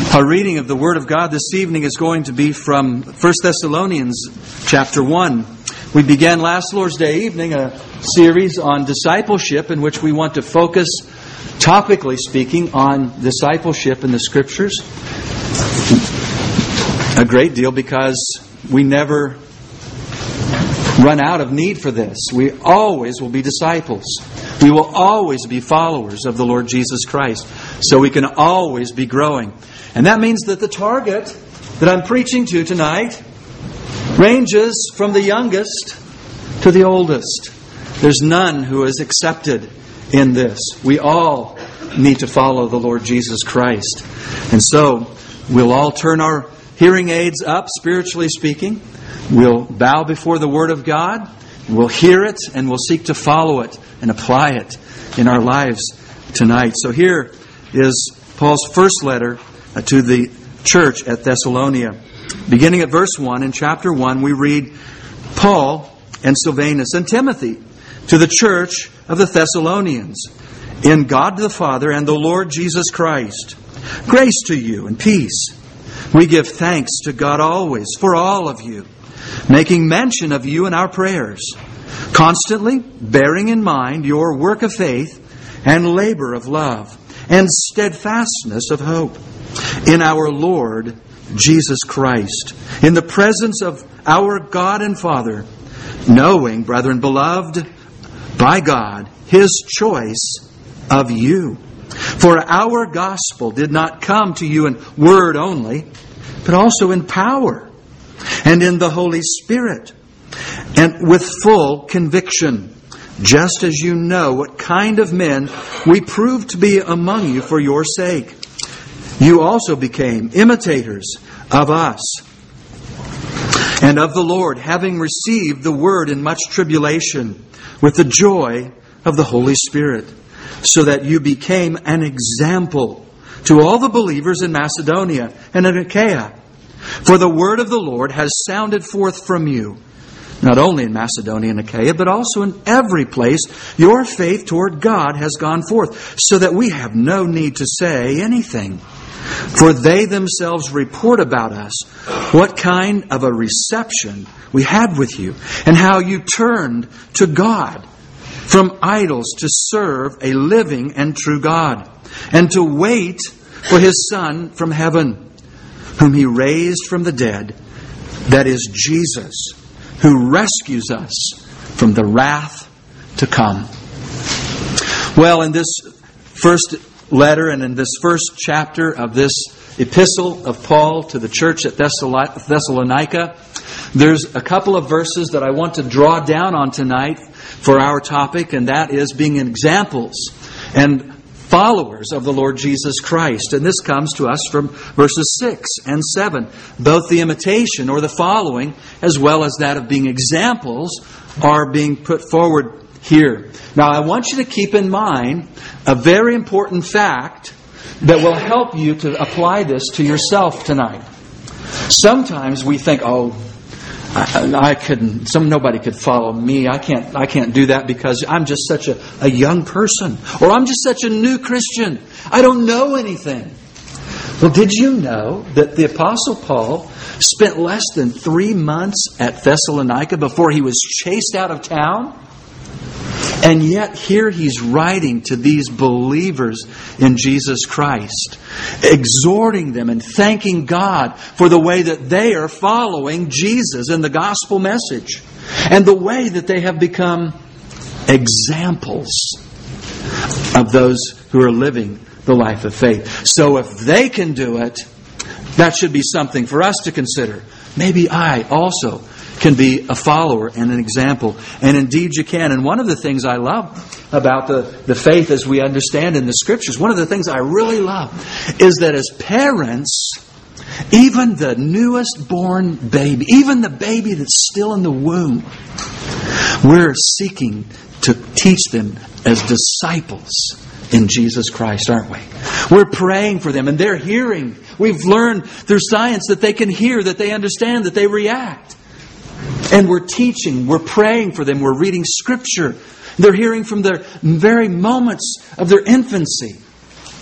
Our reading of the Word of God this evening is going to be from 1 Thessalonians chapter 1. We began last Lord's Day evening a series on discipleship in which we want to focus, topically speaking, on discipleship in the Scriptures. A great deal because we never run out of need for this. We always will be disciples. We will always be followers of the Lord Jesus Christ. So we can always be growing. And that means that the target that I'm preaching to tonight ranges from the youngest to the oldest. There's none who is accepted in this. We all need to follow the Lord Jesus Christ. And so we'll all turn our hearing aids up, spiritually speaking. We'll bow before the Word of God. We'll hear it and we'll seek to follow it and apply it in our lives tonight. So here is Paul's first letter to the church at Thessalonica. Beginning at verse 1, in chapter 1, we read, Paul and Silvanus and Timothy to the church of the Thessalonians, in God the Father and the Lord Jesus Christ. Grace to you and peace. We give thanks to God always for all of you, making mention of you in our prayers, constantly bearing in mind your work of faith and labor of love and steadfastness of hope in our Lord Jesus Christ, in the presence of our God and Father, knowing, brethren beloved, by God, His choice of you. For our gospel did not come to you in word only, but also in power and in the Holy Spirit, and with full conviction, just as you know what kind of men we proved to be among you for your sake. You also became imitators of us and of the Lord, having received the word in much tribulation with the joy of the Holy Spirit, so that you became an example to all the believers in Macedonia and in Achaia. For the word of the Lord has sounded forth from you, not only in Macedonia and Achaia, but also in every place your faith toward God has gone forth, so that we have no need to say anything. For they themselves report about us what kind of a reception we had with you, and how you turned to God from idols to serve a living and true God, and to wait for His Son from heaven, whom He raised from the dead, that is Jesus, who rescues us from the wrath to come. Well, in this first letter and in this first chapter of this epistle of Paul to the church at Thessalonica, there's a couple of verses that I want to draw down on tonight for our topic, and that is being examples and followers of the Lord Jesus Christ. And this comes to us from verses 6 and 7. Both the imitation or the following, as well as that of being examples, are being put forward here. Now, I want you to keep in mind a very important fact that will help you to apply this to yourself tonight. Sometimes we think, nobody could follow me. I can't do that because I'm just such a young person, or I'm just such a new Christian. I don't know anything. Well, did you know that the Apostle Paul spent less than 3 months at Thessalonica before he was chased out of town? And yet here he's writing to these believers in Jesus Christ, exhorting them and thanking God for the way that they are following Jesus in the gospel message, and the way that they have become examples of those who are living the life of faith. So if they can do it, that should be something for us to consider. Maybe I also can be a follower and an example. And indeed you can. And one of the things I love about the faith as we understand in the Scriptures, one of the things I really love is that as parents, even the newest born baby, even the baby that's still in the womb, we're seeking to teach them as disciples in Jesus Christ, aren't we? We're praying for them and they're hearing. We've learned through science that they can hear, that they understand, that they react. And we're teaching, we're praying for them, we're reading Scripture. They're hearing from their very moments of their infancy.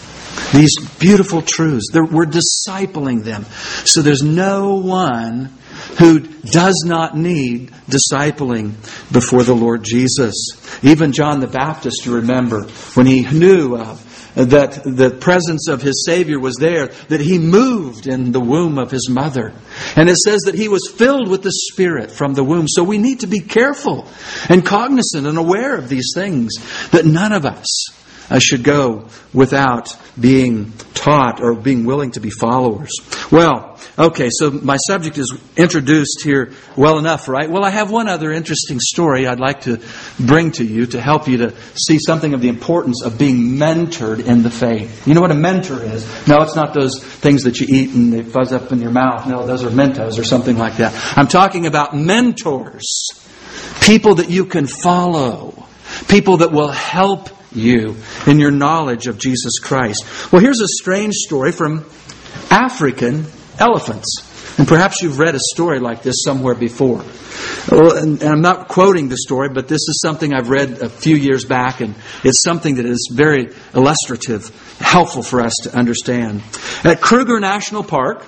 These beautiful truths. We're discipling them. So there's no one who does not need discipling before the Lord Jesus. Even John the Baptist, you remember, when he knew that the presence of his Savior was there, that he moved in the womb of his mother. And it says that he was filled with the Spirit from the womb. So we need to be careful and cognizant and aware of these things, that none of us should go without being taught or being willing to be followers. Well, okay, so my subject is introduced here well enough, right? Well, I have one other interesting story I'd like to bring to you to help you to see something of the importance of being mentored in the faith. You know what a mentor is? No, it's not those things that you eat and they fuzz up in your mouth. No, those are Mentos or something like that. I'm talking about mentors. People that you can follow. People that will help you in your knowledge of Jesus Christ. Well, here's a strange story from African elephants. And perhaps you've read a story like this somewhere before. Well, and I'm not quoting the story, but this is something I've read a few years back, and it's something that is very illustrative, helpful for us to understand. At Kruger National Park,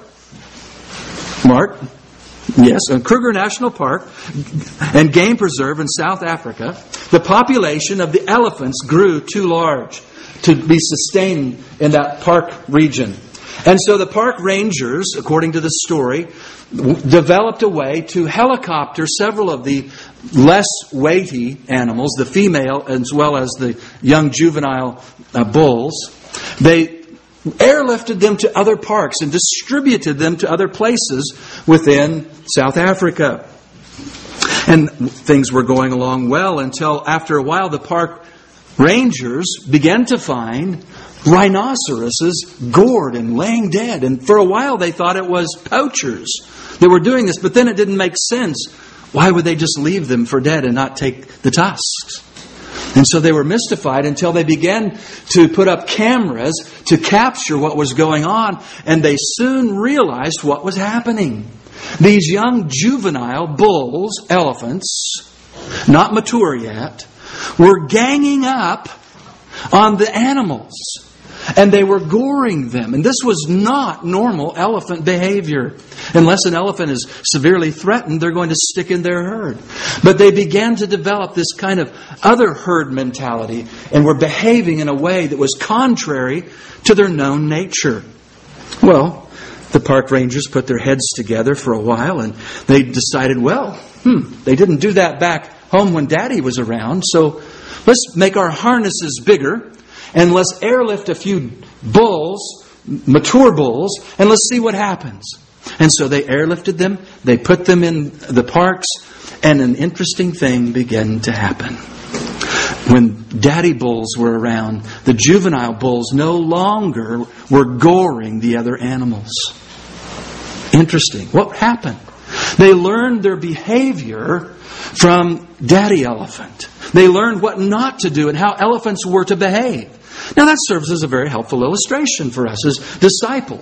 Kruger National Park and Game Preserve in South Africa, the population of the elephants grew too large to be sustained in that park region. And so the park rangers, according to the story, developed a way to helicopter several of the less weighty animals, the female as well as the young juvenile bulls. They airlifted them to other parks and distributed them to other places within South Africa. And things were going along well until after a while the park rangers began to find rhinoceroses gored and laying dead. And for a while they thought it was poachers that were doing this, but then it didn't make sense. Why would they just leave them for dead and not take the tusks? And so they were mystified until they began to put up cameras to capture what was going on. And they soon realized what was happening. These young juvenile bulls, elephants, not mature yet, were ganging up on the animals. And they were goring them. And this was not normal elephant behavior. Unless an elephant is severely threatened, they're going to stick in their herd. But they began to develop this kind of other herd mentality and were behaving in a way that was contrary to their known nature. Well, the park rangers put their heads together for a while and they decided, they didn't do that back home when Daddy was around, so let's make our harnesses bigger and let's airlift a few bulls, mature bulls, and let's see what happens. And so they airlifted them, they put them in the parks, and an interesting thing began to happen. When daddy bulls were around, the juvenile bulls no longer were goring the other animals. Interesting. What happened? They learned their behavior from daddy elephant. They learned what not to do and how elephants were to behave. Now that serves as a very helpful illustration for us as disciples.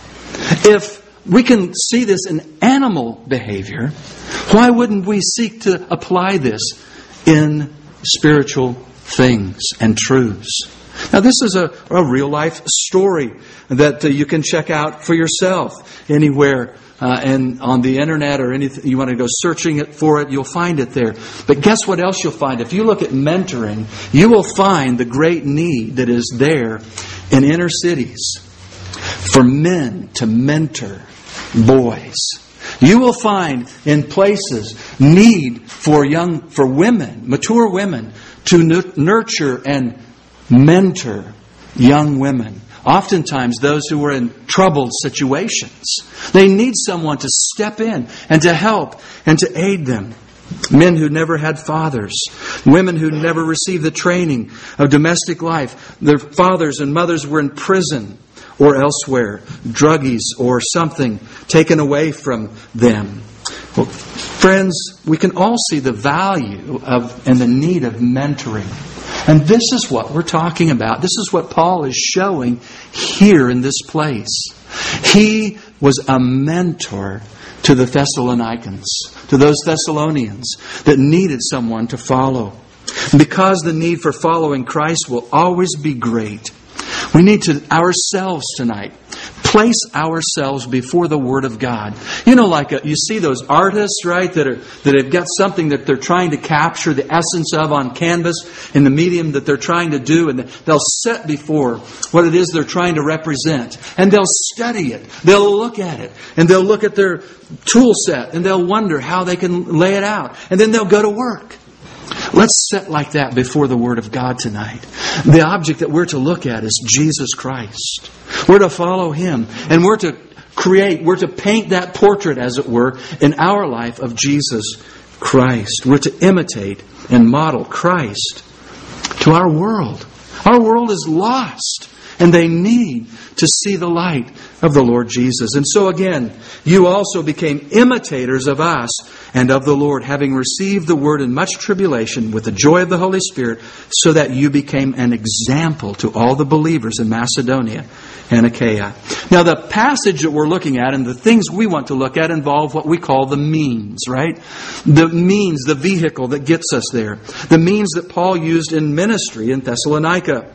If we can see this in animal behavior, why wouldn't we seek to apply this in spiritual things and truths? Now this is a real life story that you can check out for yourself anywhere and on the internet or anything. You want to go searching for it, you'll find it there. But guess what else you'll find? If you look at mentoring, you will find the great need that is there in inner cities for men to mentor boys. You will find in places need for women, mature women, to nurture and mentor young women. Oftentimes those who are in troubled situations. They need someone to step in and to help and to aid them. Men who never had fathers. Women who never received the training of domestic life. Their fathers and mothers were in prison or elsewhere. Druggies or something taken away from them. Well, friends, we can all see the value of and the need of mentoring. And this is what we're talking about. This is what Paul is showing here in this place. He was a mentor to the Thessalonians, to those Thessalonians that needed someone to follow. Because the need for following Christ will always be great, We need to ourselves tonight place ourselves before the Word of God. You know, like you see those artists, right, that have got something that they're trying to capture the essence of on canvas in the medium that they're trying to do, and they'll set before what it is they're trying to represent, and they'll study it, they'll look at it, and they'll look at their tool set, and they'll wonder how they can lay it out, and then they'll go to work. Let's sit like that before the Word of God tonight. The object that we're to look at is Jesus Christ. We're to follow Him. And we're to paint that portrait, as it were, in our life of Jesus Christ. We're to imitate and model Christ to our world. Our world is lost, and they need to see the light of the Lord Jesus. And so again, you also became imitators of us and of the Lord, having received the word in much tribulation with the joy of the Holy Spirit, so that you became an example to all the believers in Macedonia and Achaia. Now, the passage that we're looking at and the things we want to look at involve what we call the means, right? The means, the vehicle that gets us there. The means that Paul used in ministry in Thessalonica.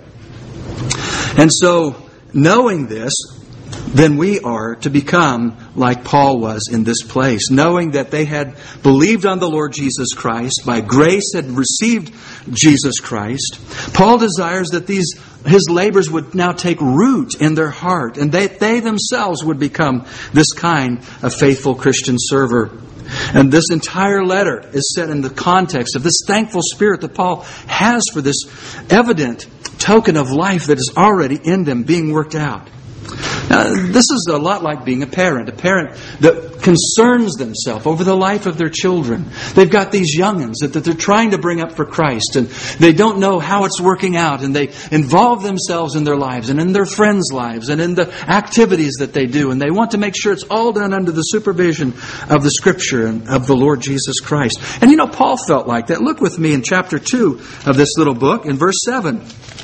And so, knowing this, then we are to become like Paul was in this place. Knowing that they had believed on the Lord Jesus Christ, by grace had received Jesus Christ, Paul desires that his labors would now take root in their heart, and they themselves would become this kind of faithful Christian server. And this entire letter is set in the context of this thankful spirit that Paul has for this evident token of life that is already in them being worked out. Now, this is a lot like being a parent that concerns themselves over the life of their children. They've got these young'uns that they're trying to bring up for Christ, and they don't know how it's working out, and they involve themselves in their lives and in their friends' lives and in the activities that they do, and they want to make sure it's all done under the supervision of the Scripture and of the Lord Jesus Christ. And you know, Paul felt like that. Look with me in chapter 2 of this little book in verse 7.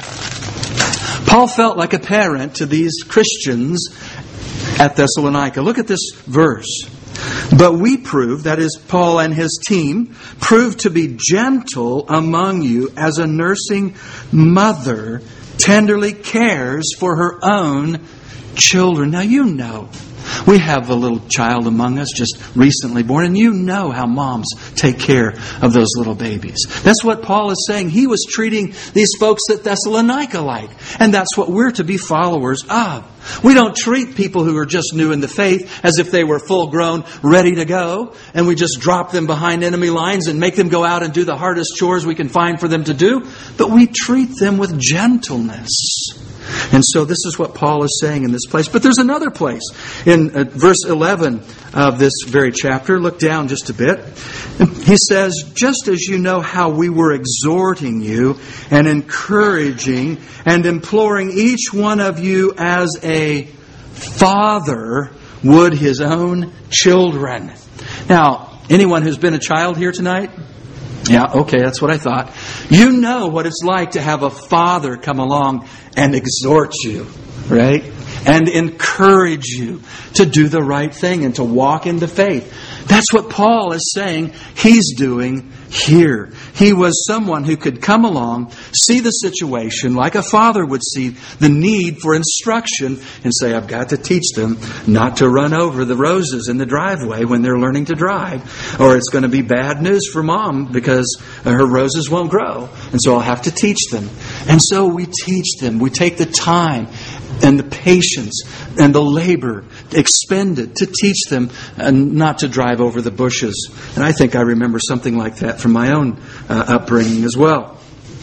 Paul felt like a parent to these Christians at Thessalonica. Look at this verse. But we proved, that is, Paul and his team, proved to be gentle among you as a nursing mother tenderly cares for her own children. Now you know, we have a little child among us just recently born, and you know how moms take care of those little babies. That's what Paul is saying. He was treating these folks at Thessalonica like, and that's what we're to be followers of. We don't treat people who are just new in the faith as if they were full grown, ready to go, and we just drop them behind enemy lines and make them go out and do the hardest chores we can find for them to do. But we treat them with gentleness. And so this is what Paul is saying in this place. But there's another place in verse 11 of this very chapter. Look down just a bit. He says, just as you know how we were exhorting you and encouraging and imploring each one of you as a father would his own children. Now, anyone who's been a child here tonight? Yeah, okay, that's what I thought. You know what it's like to have a father come along and exhort you, right? And encourage you to do the right thing and to walk in the faith. That's what Paul is saying he's doing here. He was someone who could come along, see the situation like a father would see the need for instruction, and say, I've got to teach them not to run over the roses in the driveway when they're learning to drive. Or it's going to be bad news for mom because her roses won't grow. And so I'll have to teach them. And so we teach them. We take the time and the patience and the labor expended to teach them not to drive over the bushes. And I think I remember something like that from my own upbringing as well.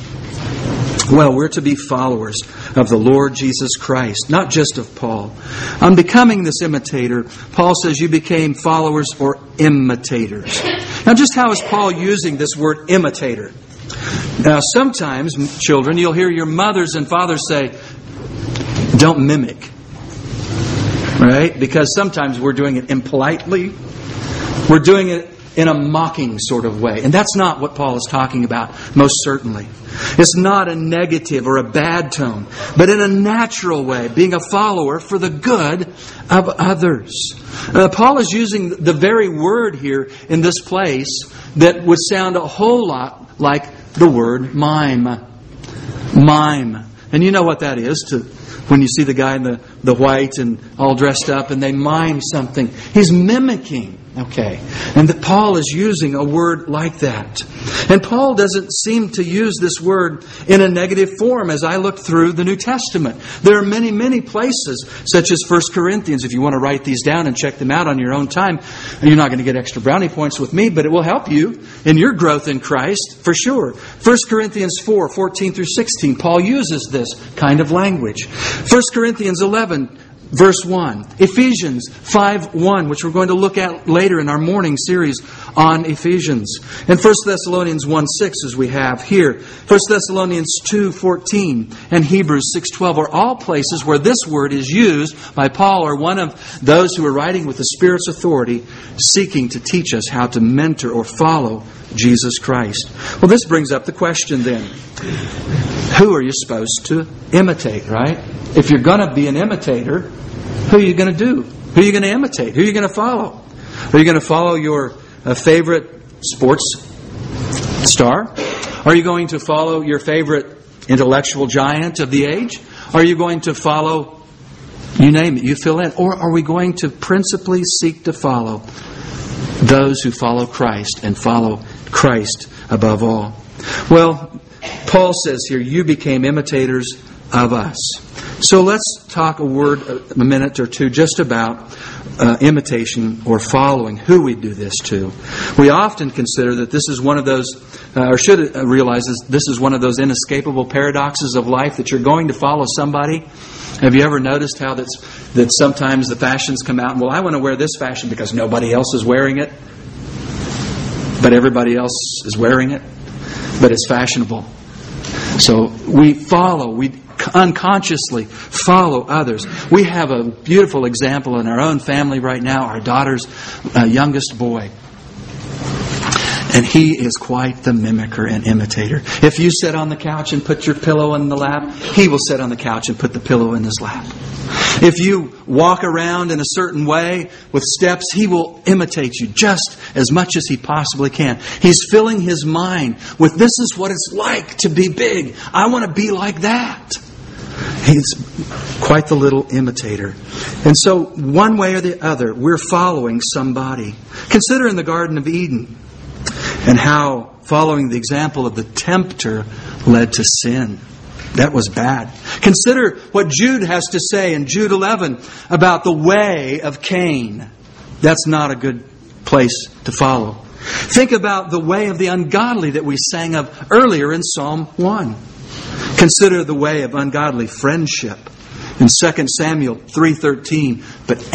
Well, we're to be followers of the Lord Jesus Christ, not just of Paul. On becoming this imitator, Paul says you became followers or imitators. Now, just how is Paul using this word imitator? Now, sometimes, children, you'll hear your mothers and fathers say, don't mimic. Right? Because sometimes we're doing it impolitely. We're doing it in a mocking sort of way. And that's not what Paul is talking about, most certainly. It's not a negative or a bad tone, but in a natural way, being a follower for the good of others. Paul is using the very word here in this place that would sound a whole lot like the word mime. Mime. And you know what that is, to when you see the guy in the white and all dressed up and they mime something. He's mimicking. Okay. And that Paul is using a word like that. And Paul doesn't seem to use this word in a negative form as I look through the New Testament. There are many, many places, such as 1 Corinthians. If you want to write these down and check them out on your own time, you're not going to get extra brownie points with me, but it will help you in your growth in Christ, for sure. 1 Corinthians 4, 14 through 16, Paul uses this kind of language. 1 Corinthians 11, Verse 1. Ephesians 5:1, which we're going to look at later in our morning series on Ephesians. And 1 Thessalonians 1:6, as we have here. 1 Thessalonians 2:14 and Hebrews 6:12 are all places where this word is used by Paul or one of those who are writing with the Spirit's authority, seeking to teach us how to mentor or follow Jesus Christ. Well, this brings up the question then. Who are you supposed to imitate, right? If you're going to be an imitator, who are you going to do? Who are you going to imitate? Who are you going to follow? Are you going to follow your favorite sports star? Are you going to follow your favorite intellectual giant of the age? Are you going to follow, you name it, you fill in? Or are we going to principally seek to follow those who follow Christ and follow Christ above all? Well, Paul says here, you became imitators of us. So let's talk a minute or two just about imitation or following, who we do this to. We often consider that this is one of those, or should realize this is one of those inescapable paradoxes of life, that you're going to follow somebody. Have you ever noticed how that sometimes the fashions come out and, well, I want to wear this fashion because nobody else is wearing it, but everybody else is wearing it, but it's fashionable. So we unconsciously follow others. We have a beautiful example in our own family right now, our daughter's youngest boy. And he is quite the mimicker and imitator. If you sit on the couch and put your pillow in the lap, he will sit on the couch and put the pillow in his lap. If you walk around in a certain way with steps, he will imitate you just as much as he possibly can. He's filling his mind with, this is what it's like to be big. I want to be like that. He's quite the little imitator. And so, one way or the other, we're following somebody. Consider in the Garden of Eden and how following the example of the tempter led to sin. That was bad. Consider what Jude has to say in Jude 11 about the way of Cain. That's not a good place to follow. Think about the way of the ungodly that we sang of earlier in Psalm 1. Consider the way of ungodly friendship. In 2 Samuel 3:13, but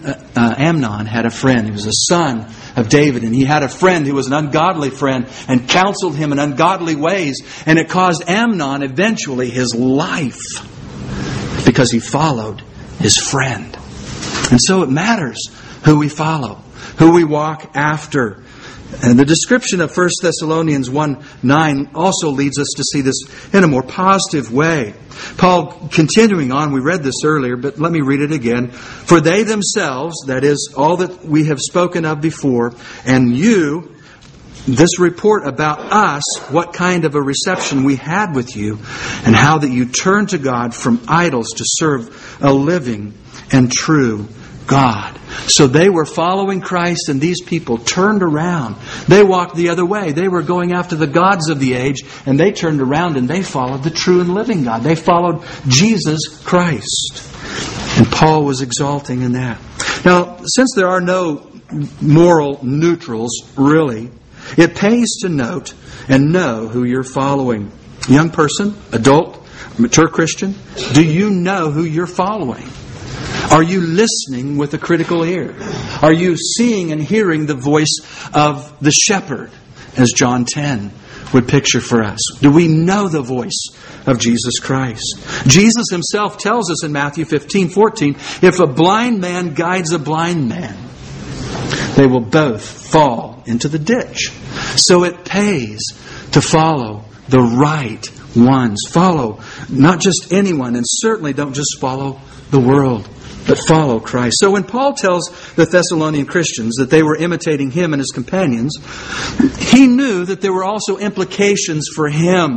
Amnon had a friend. He was a son of David, and he had a friend who was an ungodly friend and counseled him in ungodly ways, and it caused Amnon eventually his life because he followed his friend. And so it matters who we follow, who we walk after. And the description of 1 Thessalonians 1:9 also leads us to see this in a more positive way. Paul, continuing on, we read this earlier, but let me read it again. For they themselves, that is, all that we have spoken of before, and you, this report about us, what kind of a reception we had with you, and how that you turned to God from idols to serve a living and true God. So they were following Christ, and these people turned around. They walked the other way. They were going after the gods of the age, and they turned around and they followed the true and living God. They followed Jesus Christ. And Paul was exalting in that. Now, since there are no moral neutrals, really, it pays to note and know who you're following. Young person, adult, mature Christian, do you know who you're following? Are you listening with a critical ear? Are you seeing and hearing the voice of the shepherd, as John 10 would picture for us? Do we know the voice of Jesus Christ? Jesus himself tells us in Matthew 15:14, if a blind man guides a blind man, they will both fall into the ditch. So it pays to follow the right ones. Follow not just anyone, and certainly don't just follow the world, but follow Christ. So when Paul tells the Thessalonian Christians that they were imitating him and his companions, he knew that there were also implications for him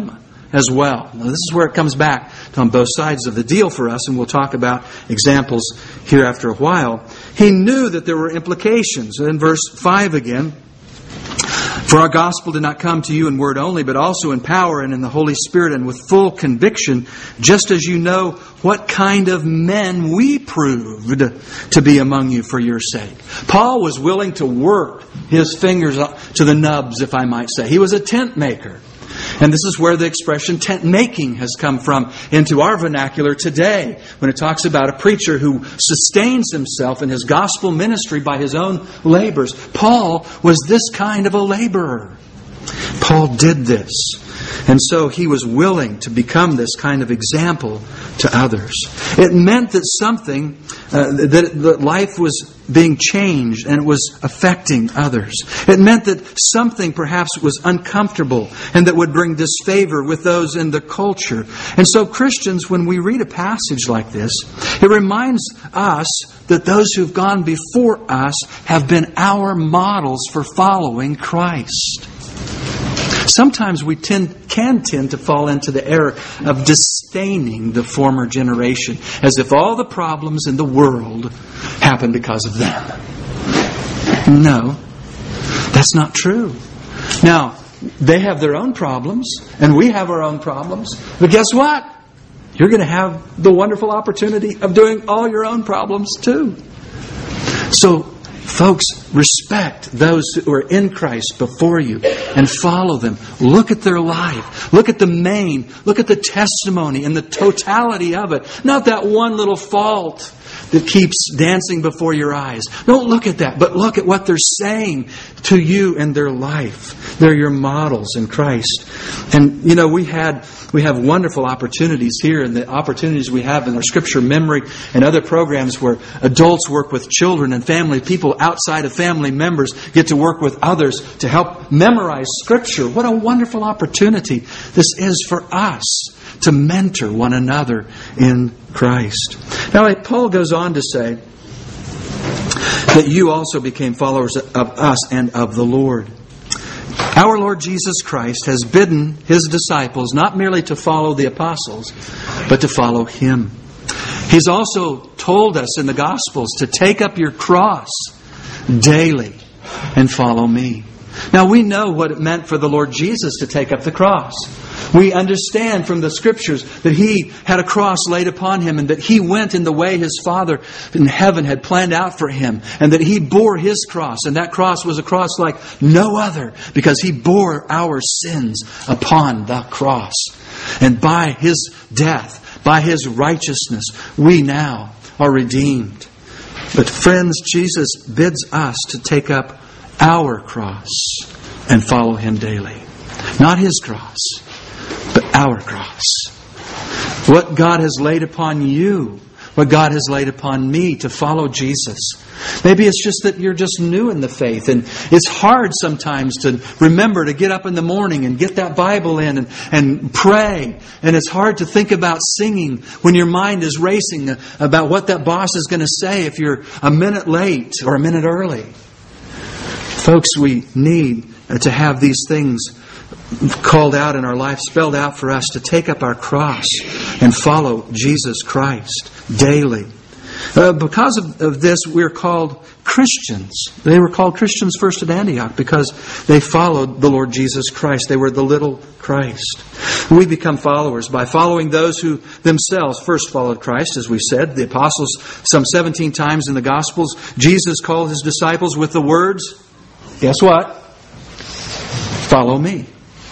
as well. Now, this is where it comes back on both sides of the deal for us, and we'll talk about examples here after a while. He knew that there were implications. In verse 5 again, "For our gospel did not come to you in word only, but also in power and in the Holy Spirit and with full conviction, just as you know what kind of men we proved to be among you for your sake." Paul was willing to work his fingers to the nubs, if I might say. He was a tent maker. And this is where the expression tent making has come from into our vernacular today, when it talks about a preacher who sustains himself in his gospel ministry by his own labors. Paul was this kind of a laborer. Paul did this. And so he was willing to become this kind of example to others. It meant that something, that life was being changed and it was affecting others. It meant that something perhaps was uncomfortable and that would bring disfavor with those in the culture. And so Christians, when we read a passage like this, it reminds us that those who've gone before us have been our models for following Christ. Sometimes we can tend to fall into the error of disdaining the former generation, as if all the problems in the world happen because of them. No, that's not true. Now, they have their own problems, and we have our own problems. But guess what? You're going to have the wonderful opportunity of doing all your own problems too. So, folks, respect those who are in Christ before you and follow them. Look at their life. Look at look at the testimony and the totality of it. Not that one little fault that keeps dancing before your eyes. Don't look at that, but look at what they're saying to you in their life. They're your models in Christ. And, you know, we have wonderful opportunities here, and the opportunities we have in our Scripture memory and other programs where adults work with children and family. People outside of family members get to work with others to help memorize Scripture. What a wonderful opportunity this is for us to mentor one another in Christ. Now, Paul goes on to say that you also became followers of us and of the Lord. Our Lord Jesus Christ has bidden His disciples not merely to follow the apostles, but to follow Him. He's also told us in the Gospels to take up your cross daily and follow me. Now, we know what it meant for the Lord Jesus to take up the cross. We understand from the Scriptures that He had a cross laid upon Him, and that He went in the way His Father in heaven had planned out for Him, and that He bore His cross. And that cross was a cross like no other, because He bore our sins upon the cross. And by His death, by His righteousness, we now are redeemed. But friends, Jesus bids us to take up our cross and follow Him daily. Not His cross, but our cross. What God has laid upon you, what God has laid upon me to follow Jesus. Maybe it's just that you're just new in the faith, and it's hard sometimes to remember to get up in the morning and get that Bible in and pray. And it's hard to think about singing when your mind is racing about what that boss is going to say if you're a minute late or a minute early. Folks, we need to have these things called out in our life, spelled out for us, to take up our cross and follow Jesus Christ daily. Because of this, we're called Christians. They were called Christians first at Antioch because they followed the Lord Jesus Christ. They were the little Christ. We become followers by following those who themselves first followed Christ, as we said. The apostles, some 17 times in the Gospels, Jesus called His disciples with the words, guess what? Follow me.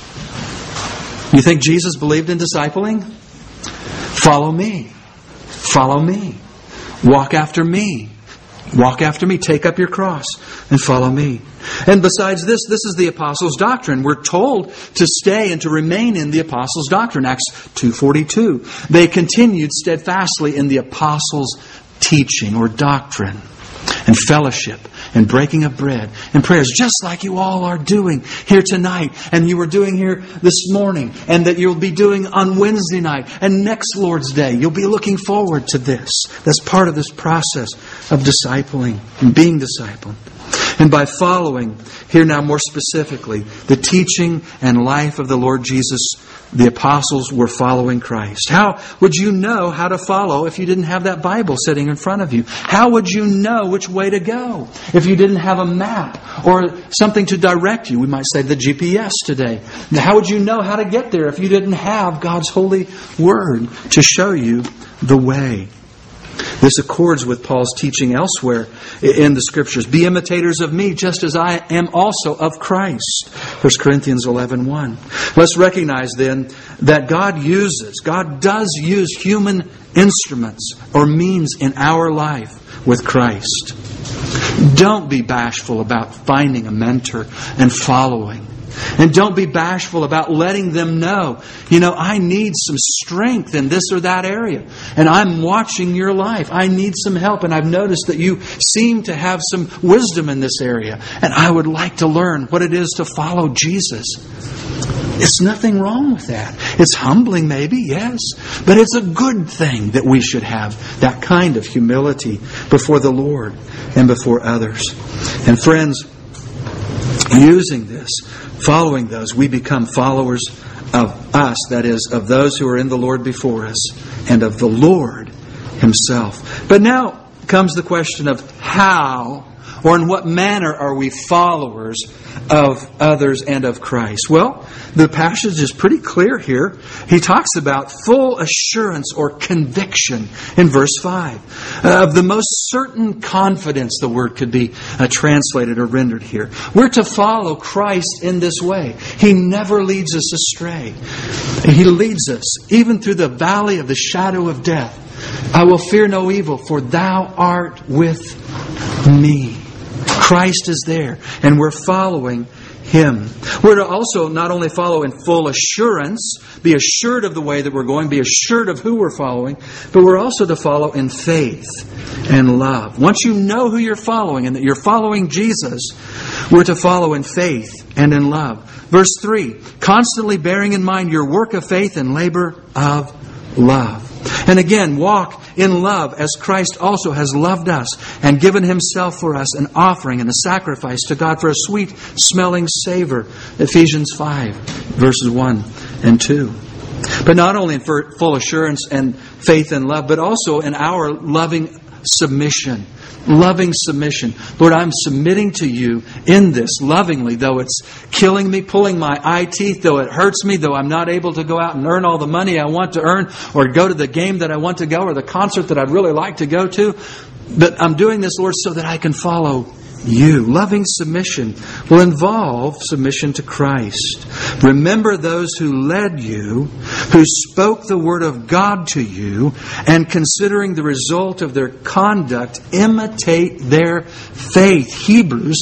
You think Jesus believed in discipling? Follow me. Follow me. Walk after me. Walk after me. Take up your cross and follow me. And besides this is the apostles' doctrine. We're told to stay and to remain in the apostles' doctrine. Acts 2:42. They continued steadfastly in the apostles' teaching or doctrine and fellowship and breaking of bread and prayers, just like you all are doing here tonight, and you were doing here this morning, and that you'll be doing on Wednesday night and next Lord's Day. You'll be looking forward to this. That's part of this process of discipling and being discipled. And by following, here now more specifically, the teaching and life of the Lord Jesus, the apostles were following Christ. How would you know how to follow if you didn't have that Bible sitting in front of you? How would you know which way to go if you didn't have a map or something to direct you? We might say the GPS today. Now, how would you know how to get there if you didn't have God's holy Word to show you the way? This accords with Paul's teaching elsewhere in the Scriptures. Be imitators of me, just as I am also of Christ. 1 Corinthians 11:1. Let's recognize then that God does use human instruments or means in our life with Christ. Don't be bashful about finding a mentor and following. And don't be bashful about letting them know, I need some strength in this or that area. And I'm watching your life. I need some help. And I've noticed that you seem to have some wisdom in this area. And I would like to learn what it is to follow Jesus. It's nothing wrong with that. It's humbling maybe, yes. But it's a good thing that we should have that kind of humility before the Lord and before others. And friends, using this, following those, we become followers of us, that is, of those who are in the Lord before us, and of the Lord Himself. But now comes the question of how, or in what manner are we followers of others and of Christ? Well, the passage is pretty clear here. He talks about full assurance or conviction in verse 5. Of the most certain confidence, the word could be translated or rendered here. We're to follow Christ in this way. He never leads us astray. He leads us even through the valley of the shadow of death. I will fear no evil, for Thou art with me. Christ is there, and we're following Him. We're to also not only follow in full assurance, be assured of the way that we're going, be assured of who we're following, but we're also to follow in faith and love. Once you know who you're following and that you're following Jesus, we're to follow in faith and in love. Verse 3, constantly bearing in mind your work of faith and labor of love. And again, walk in love as Christ also has loved us and given Himself for us an offering and a sacrifice to God for a sweet smelling savor. Ephesians 5, verses 1 and 2. But not only in full assurance and faith and love, but also in our loving submission. Loving submission. Lord, I'm submitting to You in this lovingly, though it's killing me, pulling my eye teeth, though it hurts me, though I'm not able to go out and earn all the money I want to earn, or go to the game that I want to go, or the concert that I'd really like to go to. But I'm doing this, Lord, so that I can follow You. Loving submission will involve submission to Christ. Remember those who led you, who spoke the word of God to you, and considering the result of their conduct, imitate their faith. Hebrews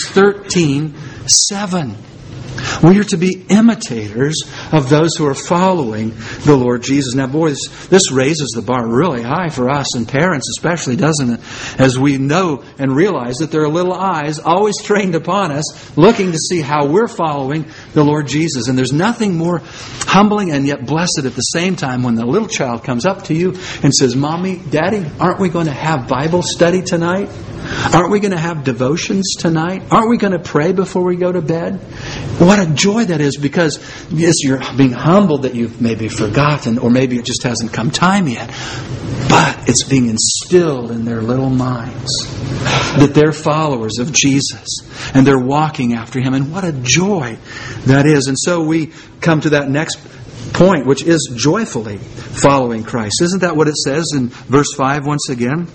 13:7. We are to be imitators of those who are following the Lord Jesus. Now, boys, this raises the bar really high for us and parents especially, doesn't it? As we know and realize that there are little eyes always trained upon us, looking to see how we're following the Lord Jesus. And there's nothing more humbling and yet blessed at the same time when the little child comes up to you and says, Mommy, Daddy, aren't we going to have Bible study tonight? Aren't we going to have devotions tonight? Aren't we going to pray before we go to bed? What a joy that is, because yes, you're being humbled that you've maybe forgotten, or maybe it just hasn't come time yet. But it's being instilled in their little minds that they're followers of Jesus and they're walking after Him. And what a joy that is. And so we come to that next point, which is joyfully following Christ. Isn't that what it says in verse 5 once again?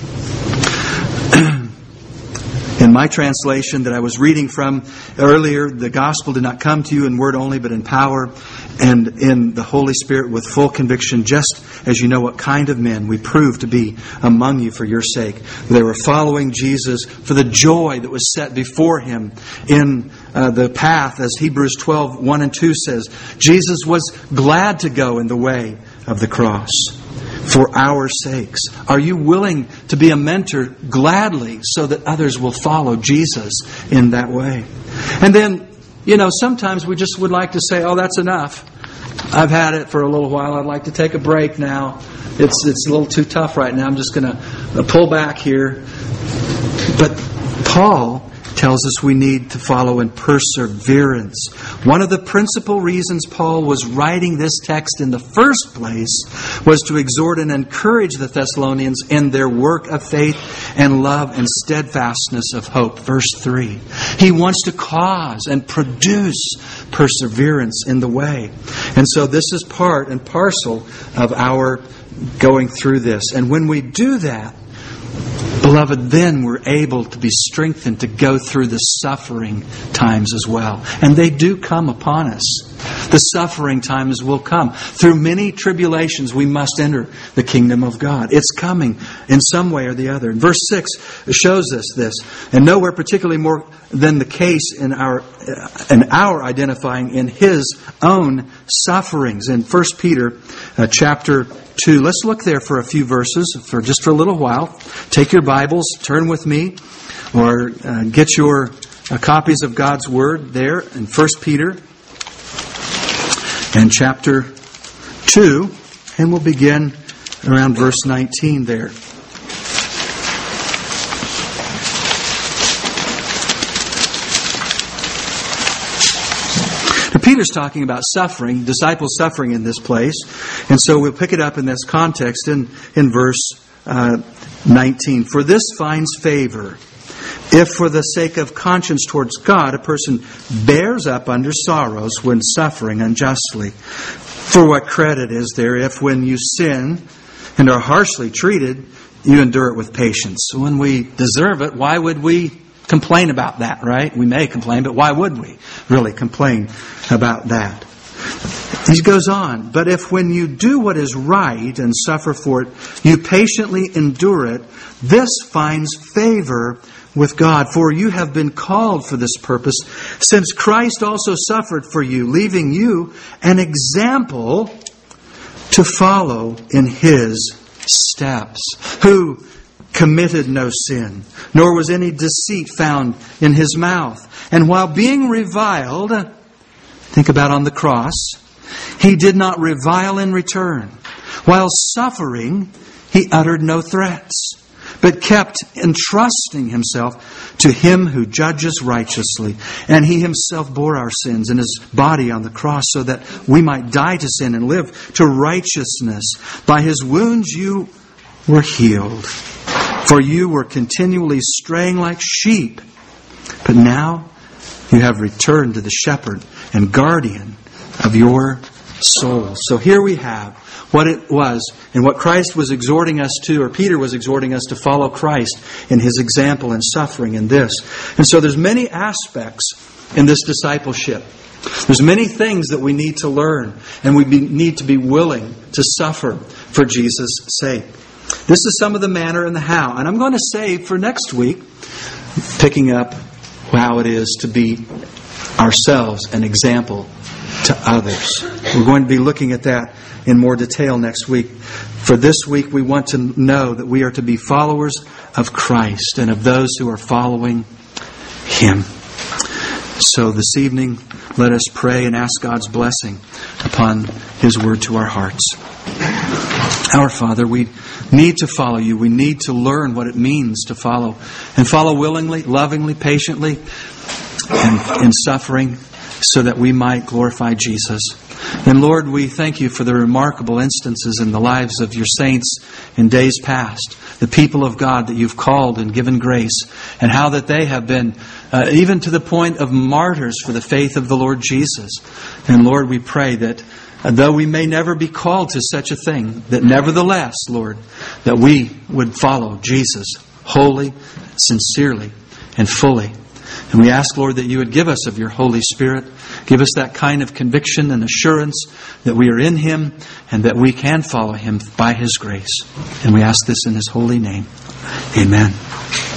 In my translation that I was reading from earlier, the gospel did not come to you in word only, but in power and in the Holy Spirit with full conviction, just as you know what kind of men we proved to be among you for your sake. They were following Jesus for the joy that was set before Him in the path, as Hebrews 12:1 and 2 says. Jesus was glad to go in the way of the cross for our sakes. Are you willing to be a mentor gladly so that others will follow Jesus in that way? And then, sometimes we just would like to say, oh, that's enough. I've had it for a little while. I'd like to take a break now. It's a little too tough right now. I'm just going to pull back here. But Paul tells us we need to follow in perseverance. One of the principal reasons Paul was writing this text in the first place was to exhort and encourage the Thessalonians in their work of faith and love and steadfastness of hope. Verse 3. He wants to cause and produce perseverance in the way. And so this is part and parcel of our going through this. And when we do that, beloved, then we're able to be strengthened to go through the suffering times as well. And they do come upon us. The suffering times will come. Through many tribulations, we must enter the kingdom of God. It's coming in some way or the other. And verse 6 shows us this. And nowhere particularly more than the case in our identifying in His own sufferings. In 1 Peter chapter 2. Let's look there for a few verses for just for a little while. Take your Bibles, turn with me, or get your copies of God's Word there in 1 Peter and chapter 2, and we'll begin around verse 19 there. Peter's talking about suffering, disciples suffering in this place. And so we'll pick it up in this context in verse 19. For this finds favor, if for the sake of conscience towards God, a person bears up under sorrows when suffering unjustly. For what credit is there if when you sin and are harshly treated, you endure it with patience? So when we deserve it, why would we complain about that, right? We may complain, but why would we really complain about that? He goes on, but if when you do what is right and suffer for it, you patiently endure it, this finds favor with God. For you have been called for this purpose, since Christ also suffered for you, leaving you an example to follow in His steps, who committed no sin, nor was any deceit found in His mouth. And while being reviled, think about on the cross, He did not revile in return. While suffering, He uttered no threats, but kept entrusting Himself to Him who judges righteously. And He Himself bore our sins in His body on the cross, so that we might die to sin and live to righteousness. By His wounds you were healed. For you were continually straying like sheep, but now you have returned to the shepherd and guardian of your souls. So here we have what it was and what Christ was exhorting us to, or Peter was exhorting us to follow Christ in His example in suffering in this. And so there's many aspects in this discipleship. There's many things that we need to learn, and we need to be willing to suffer for Jesus' sake. This is some of the manner and the how. And I'm going to save for next week, picking up how it is to be ourselves an example to others. We're going to be looking at that in more detail next week. For this week, we want to know that we are to be followers of Christ and of those who are following Him. So this evening, let us pray and ask God's blessing upon His word to our hearts. Our Father, we need to follow You. We need to learn what it means to follow. And follow willingly, lovingly, patiently, and in suffering, so that we might glorify Jesus. And Lord, we thank You for the remarkable instances in the lives of Your saints in days past, the people of God that You've called and given grace, and how that they have been even to the point of martyrs for the faith of the Lord Jesus. And Lord, we pray that though we may never be called to such a thing, that nevertheless, Lord, that we would follow Jesus wholly, sincerely, and fully. And we ask, Lord, that You would give us of Your Holy Spirit. Give us that kind of conviction and assurance that we are in Him and that we can follow Him by His grace. And we ask this in His holy name. Amen.